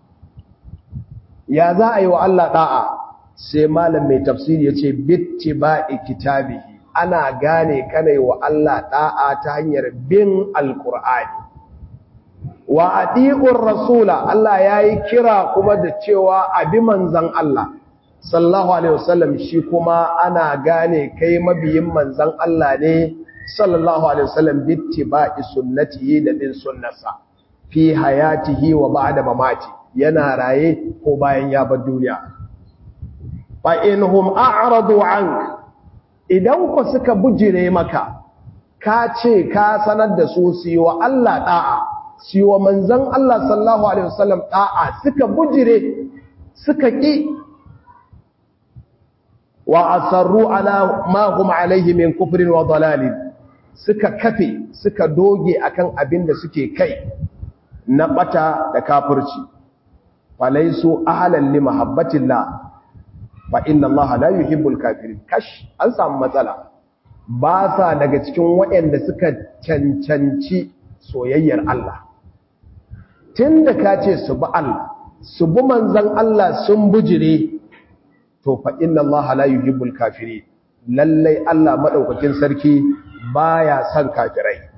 Ya za a yi wa Allah da'a? Sai malam mai tafsiri ya ce bittiba'i kitabihi, ana gane kana yi wa Allah da'a ta hanyar bin alkur'ani. Wa ati'ur rasula, Allah ya yi kira kuma da cewa abi manzan Allah sallallahu alaihi wasallam, shi kuma ana gane kai mabiyin manzan Allah ne sallallahu alaihi wasallam bittiba'i sunnatihi, da bin sunnarsa fi hayatihi wa ba'da mamati, yana raye ko bayan ya bar duniya. Fa inhum a'radu ank, idan ku suka bujire maka, ka ce ka sanar da su su yi wa Allah da'a, su yi wa manzon Allah sallallahu alaihi wasallam da'a, suka bujire suka ki, wa asarru ala ma hum alaihi min kufrin wa dalalin, suka kafe suka doge akan abin da suke kai na bata da kafirci. Falaisu ahlan li mahabbatillah fa inna Allah la yuhibbul kafirin. Kash, an samu matsala, ba sa daga cikin waɗanda suka cancanci soyayyar Allah. Tunda ka ce su bi Allah, su bi manzon Allah sun bujire, to fa inna Allah la yuhibbul kafirin. Lallai Allah madaukakin sarki baya son kafirai.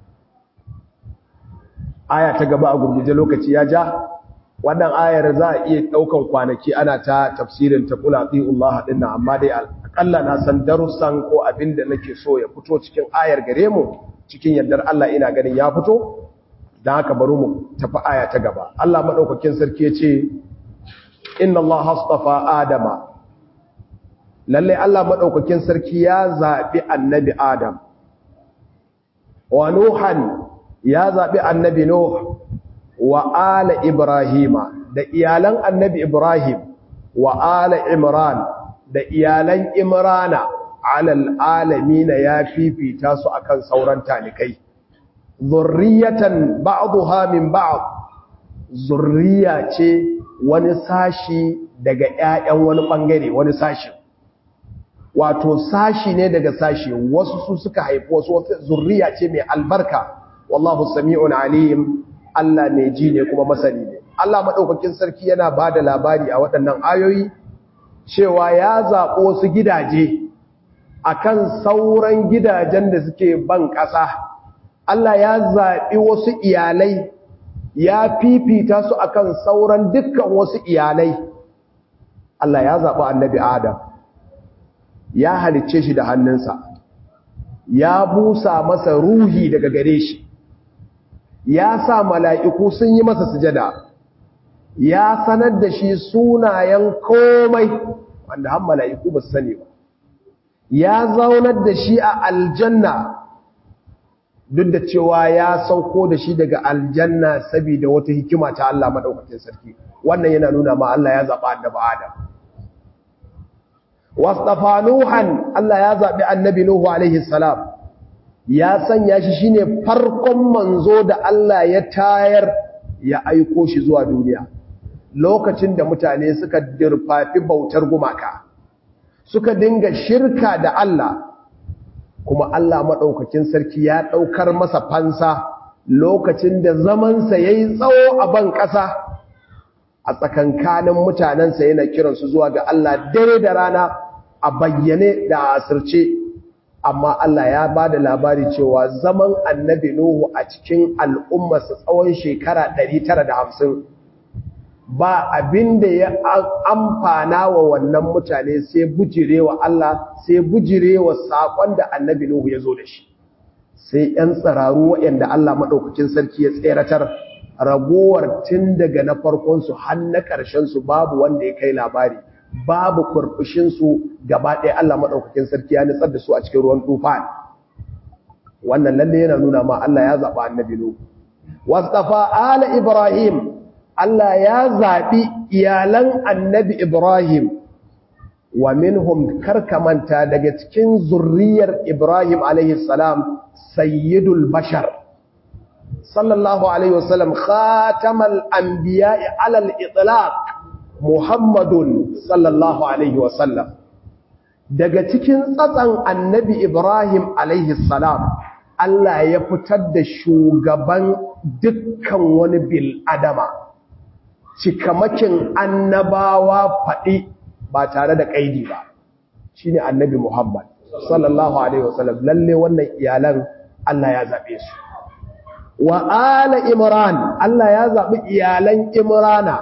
Aya ta gaba a gurguje, lokaci ya ja. Wannan ayar za a iya daukan kwanaki ana ta tafsirin ta kula atiullah dinnan, amma dai akalla na san darussan ko abinda nake so ya fito cikin ayar gare mu, cikin yardar Allah ina ganin ya fito. Dan haka bari mu tafi aya ta gaba. Allah madaukakin sarki yace inna Allah astafa adama, lalle Allah madaukakin sarki ya zabi annabi Adam, wa nuhan ya zabi annabi Nuh, wa ala Ibrahima, da iyalan annabi Ibrahim, wa ala Imran, da iyalan Imrana, alal alamina, ya fifita su akan sauran talikai. Zurriyatan ba'daha min ba'd, zurriya ce wani sashi daga ƴaƴan wani bangare, wani sashi, wato sashi ne daga sashi, wasu su suka haifi wasu, zurriya ce mai albarka. Wallahu sami'un alim, Allah ne ji ne kuma masani ne. Allah madaukakin sarki yana bada labari a waɗannan ayoyi cewa ya zaɓo su gidaje akan sauran gidajen da suke ban ƙasa. Allah ya zaɓi wasu iyalai, ya fifita su akan sauran dukkan wasu iyalai. Allah ya zaɓi annabi Adam, ya halicce shi da hannunsa, ya busa masa ruhi daga gare shi, ya sa mala'iku sun yi masa sujada, ya sanar da shi sunayen komai wanda har mala'iku ba su sani ba, ya zaunar da shi a aljanna, duk da cewa ya sauko da shi daga aljanna saboda wata hikima ta Allah madaukakin sarki. Wannan yana nuna ma Allah ya zaɓa annabi Adam. Wastafa Nuhan, Allah ya zaɓi annabi Nuhu alaihi salam, ya sanya shi shine farkon manzo da Allah ya tayar ya aiko shi zuwa duniya. Lokacin da mutane suka dirfafi bautar gumaka, suka dinga shirka da Allah, kuma Allah maɗaukakin sarki ya ɗaukar masa fansa lokacin da zamansa ya yi tsawo a ban ƙasa, a tsakankanin mutanensa yana kiransu zuwa ga Allah dare da rana, a bayyane da a asirce. Amma Allah ya ba da labari cewa zaman annabi Nuhu a cikin al'ummarsa tsawon shekara 950, ba abinda ya amfana wa wannan mutane sai bujirewa Allah, sai bujirewa sakon da annabi Nuhu ya zo da shi. Sai ‘yan tsararu waɗanda Allah maɗaukacin sarki ya tseratar, ragowar tun daga na farkonsu har na ƙarshensu babu wanda ya kai labari, babu kurkushinsu gaba ɗaya Allah maɗaukacin sarki ya nutsar da su a cikin ruwan tufan. Wannan lalle yana nuna ma Allah ya zaɓa annabi Nuhu. Wastafa ala Ibrahim, Allah ya zaɓi iyalan annabi Ibrahim, wa minhum karkamanta daga cikin zurriyar Ibrahim alaihi salam sayyidul bashar sallallahu alaihi wasallam khatamal anbiya'i alal itlaq Muhammadun sallallahu alaihi wasallam. Daga cikin tsatsan annabi Ibrahim alaihi salam Allah ya fitar da shugaban dukkan wani bil adama, cikamakin annabawa faɗi ba tare da ƙaidi ba, shine annabi Muhammad sallallahu alaihi wasallam. Lalle wannan iyalan Allah ya zaɓe su. Wa ala Imran, Allah ya zaɓi iyalan Imrana,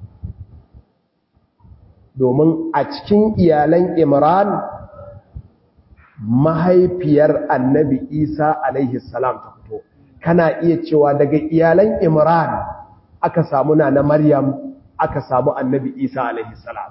domin a cikin iyalan Imran mahaifiyar annabi Isa alaihi salam ta fito. Kana iya cewa daga iyalan Imran aka samu na Maryam, aka samu annabi Isa alaihi salam.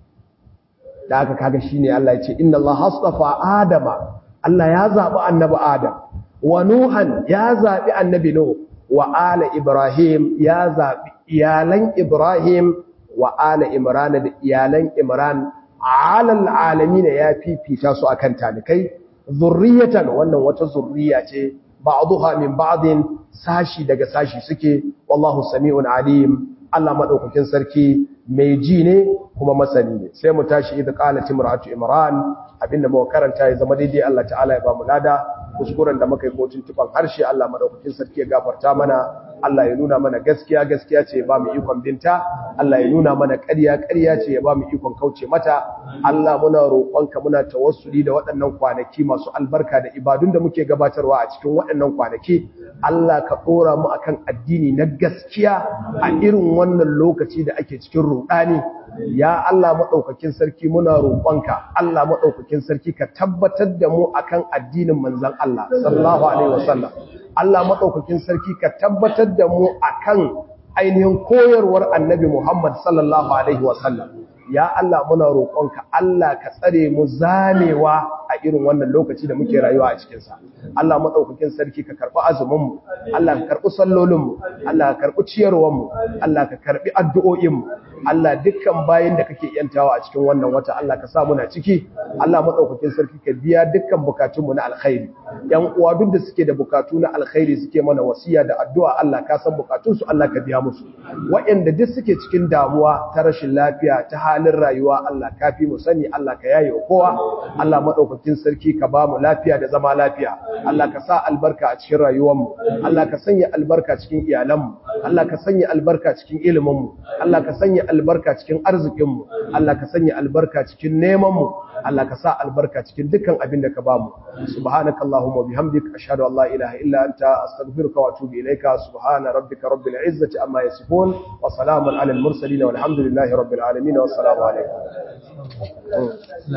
Da aka kaga shine Allah ya ce inna Allah astafa Adama, Allah ya zabi annabi Adam, wa Nuhan ya zabi annabi Nuh, wa ala Ibrahim ya zabi iyalan Ibrahim, wa ala Imran da iyalan Imran alal alamin ya fifita su akan talikai. Zurriyatan, wannan wata zurriya ce, ba'dha min ba'din, sashi daga sashi suke. Wallahu sami'un alim, Allah madaukakin sarki mai ji ne kuma masani ne. Sai mu tashi idza qalat imra'atu Imran, abinda muka karanta ya zama daidai Allah ta'ala ya ba mu lada, kuskuren da muka yi ko tuntuban harshe Allah madaukakin sarki ya gafarta mana. Allah ya nuna mana gaskiya gaskiya ce ya ba mu ikon binta, Allah ya nuna mana ƙarya ƙarya ce ya ba mu ikon kauce mata. Allah muna roƙonka, muna tawassuli da waɗannan kwanaki masu albarka da ibadun da muke gabatarwa a cikin waɗannan kwanaki. Allah ka ɗora mu akan addini na gaskiya a irin wannan lokaci da ake cikin ruɗani. Ya Allah maɗaukakin sarki muna roƙonka, Allah maɗaukakin sarki ka tabbatar da mu akan addinin manzon Allah sallallahu alaihi wasallam. Allah maɗaukakin sarki ka tabbatar da mu akan ainihin koyarwar annabi Muhammad sallallahu alaihi wasallam. Ya Allah muna roƙonka, Allah ka tsare mu zamewa a irin wannan lokaci da muke rayuwa a cikinsa. Allah maɗaukakin sarki ka karɓi azuminmu, Allah ka karɓi sallolinmu, Allah ka karɓi ciyarwarmu, Allah ka karɓi addu'o'inmu. Allah dukkan bayin da kake yantawa a cikin wannan wata Allah ka sa muna ciki. Allah maɗaukakin sarki ka biya dukkan bukatunmu na alkhairi. Yan uwa duk da suke da bukatu na alkhairi suke mana wasiya da addu'a, Allah ka san bukatunsu, Allah ka biya musu. Waɗanda duk suke cikin damuwa ta rashin lafiya, ta halin rayuwa, Allah ka fi mu sani, Allah ka yaye wa kowa. Allah maɗaukakin sarki ka ba mu lafiya da zama lafiya. Allah ka sa albarka a cikin rayuwarmu, Allah ka sanya albarka cikin iyalanmu, Allah ka sanya albarka cikin iliminmu, Allah ka sanya albarka cikin arzikinmu, Allah ka sanya albarka cikin nemanmu, Allah ka sa albarka cikin dukkan abin da ka bamu. Subhanakallahumma bihamdika ashhadu an la ilaha illa anta astaghfiruka wa atubu ilayka. Subhana rabbika rabbil izzati amma yasifun wa salamun alal mursalin walhamdulillahi rabbil alamin. Wassalamu alaikum.